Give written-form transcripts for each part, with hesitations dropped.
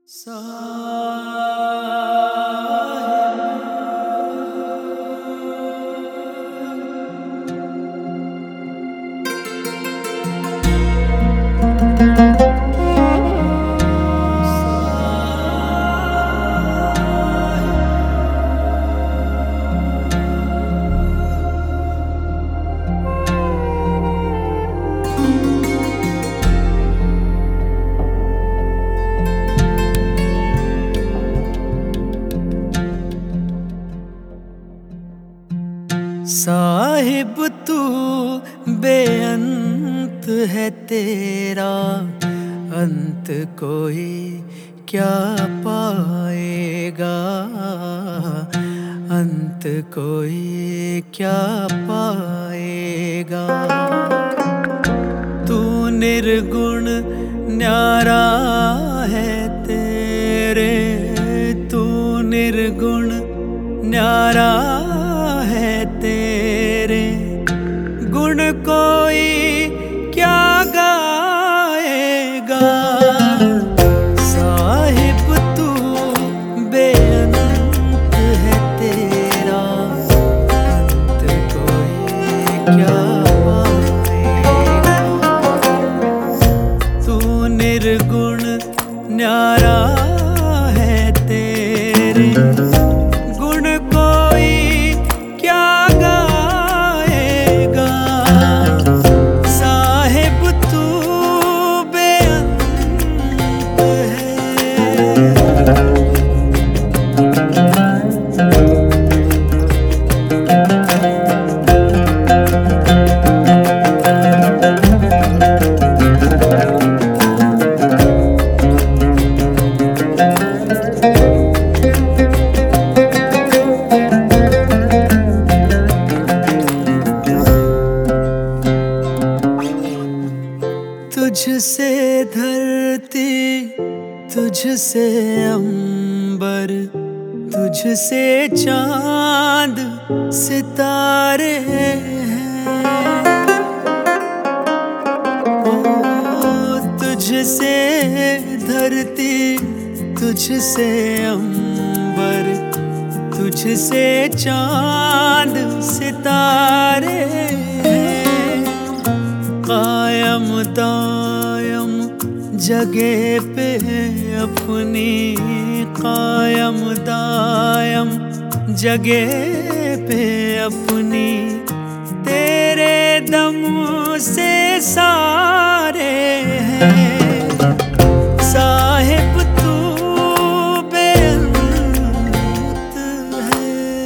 साहिब तू बेअंत है तेरा, अंत कोई क्या पाएगा, अंत कोई क्या पाएगा। तू निर्गुण न्यारा है तेरे, तू निर्गुण न्यारा है तेरे, गुण कोई क्या गाएगा। साहिब तू बेअंत है तेरा, अंत कोई क्या पाएगा। तू निर्गुण न्यारा है तेरे, तुझसे धरती, तुझसे अंबर, तुझसे चांद सितारे हैं। ओ तुझसे धरती, तुझसे अंबर, तुझसे चांद सितारे हैं। कायम दायम जगह पे अपनी, कायम दायम जगह पे अपनी, तेरे दम से सारे हैं। साहिब तू बेअंत है।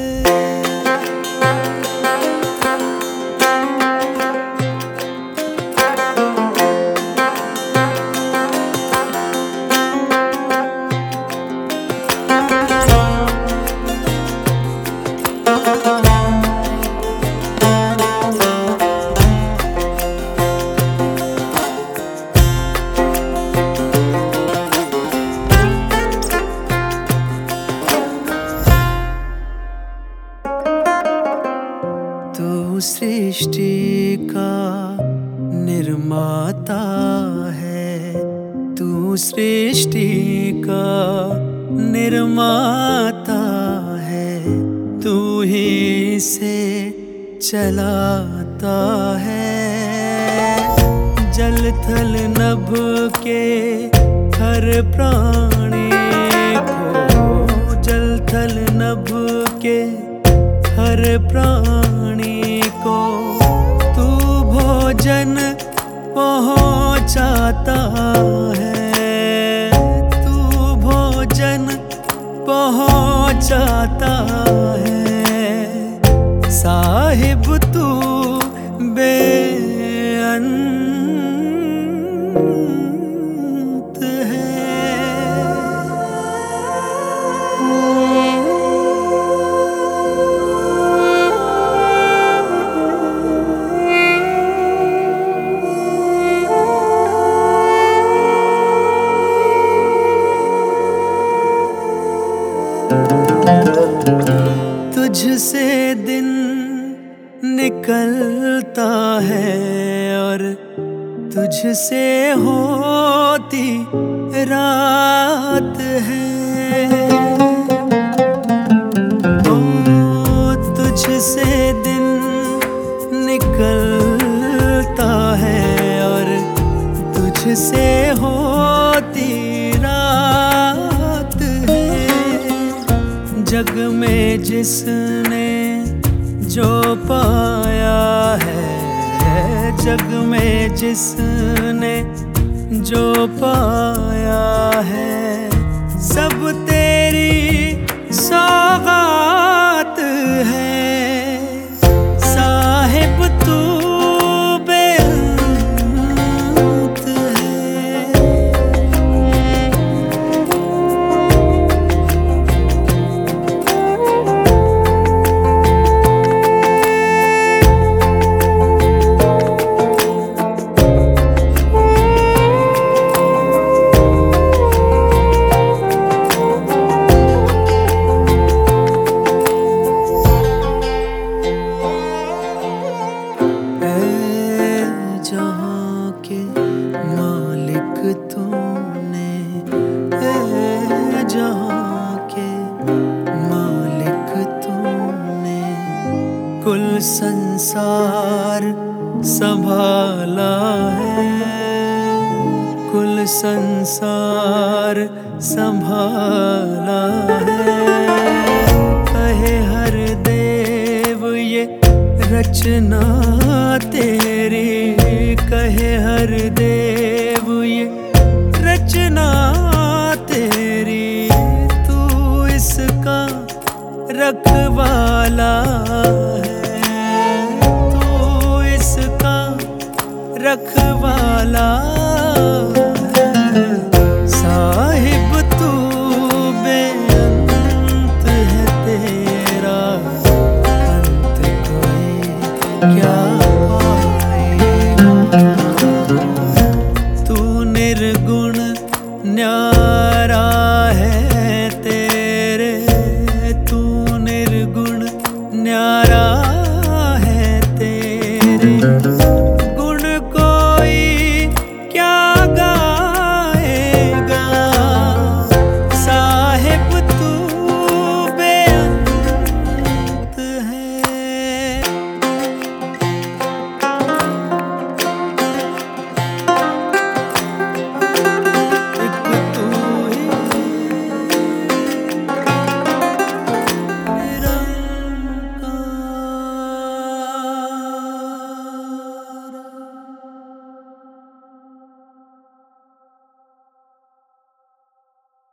तू सृष्टि का निर्माता है, तू सृष्टि का निर्माता है, तू ही इसे चलाता है। जल थल नभ के हर प्राणी को, जल थल नभ के हर प्राणी को तू भोजन पहुँचाता है, तू भोजन पहुँचाता है। साहिब तू बेअंत है। तुझसे दिन निकलता है और तुझसे होती रात। बात है। ओ तुझसे दिन निकलता है और तुझसे होती रात है। जग में जिसने जो पाया है, जग में जिसने जो पाया है, सब तेरी सौगात है। साहिब तू बेअंत है। जहाँ के मालिक तूने, जहाँ के मालिक तूने, कुल संसार संभाला है, कुल संसार संभाला है। कहे हर देव ये रचना तेरी, कहे हर देव ये रचना तेरी। तू इसका रखवाला है, तू इसका रखवाला है। साहिब तू बेअंत है, तेरा अंत कोई क्या पाएगा। तू निर्गुण न्याय